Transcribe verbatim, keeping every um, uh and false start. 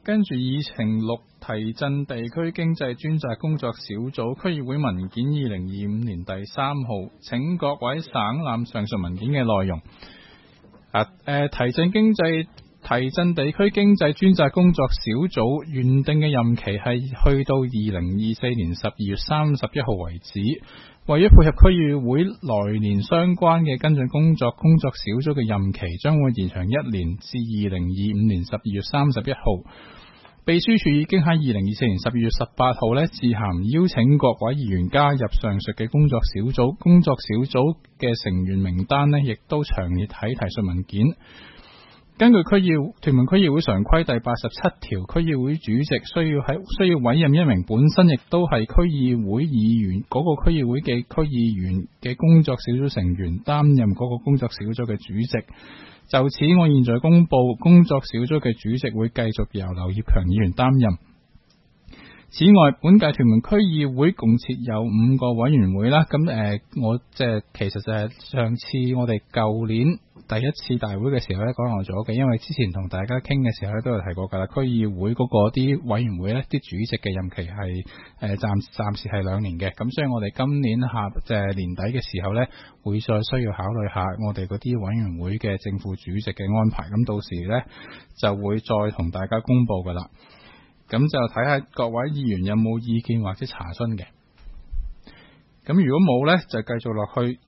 跟住議程六，提振地區經濟專責工作小組區議會文件二零二五年第三號，請各位省覽上述文件嘅內容。啊呃、提振經濟提振地區經濟專責工作小組原定嘅任期係去到二零二四年十二月三十一號為止。為咗配合區議會來年相關嘅跟進工作，工作小組嘅任期將會延長一年至二零二五年十二月三十一號。秘書處已經喺二零二四年十二月十八號呢致函邀請各位議員加入上述嘅工作小組，工作小組嘅成員名單呢亦都詳列喺提述文件。根據區議屯門區議會常規第八十七條，區議會主席需要喺需要委任一名本身亦都係區議會議員嗰個區議會嘅區議員嘅工作小組成員擔任嗰個工作小組嘅主席。就此，我現在公布工作小組嘅主席會繼續由劉業強議員擔任。此外，本屆屯門區議會共設有五個委員會啦。咁誒、呃，我即係其實就係上次我哋舊年第一次大會嘅時候咧講漏咗嘅，因為之前同大家傾嘅時候咧都有提過㗎啦。區議會嗰個啲委員會咧，啲主席嘅任期係誒暫暫時係兩年嘅。咁所以我哋今年下即係年底嘅時候咧，會再需要考慮下我哋嗰啲委員會嘅正副主席嘅安排。咁到時咧就會再同大家公佈㗎啦。咁就睇下各位議員有冇意見或者查詢嘅。咁如果冇呢，就繼續落去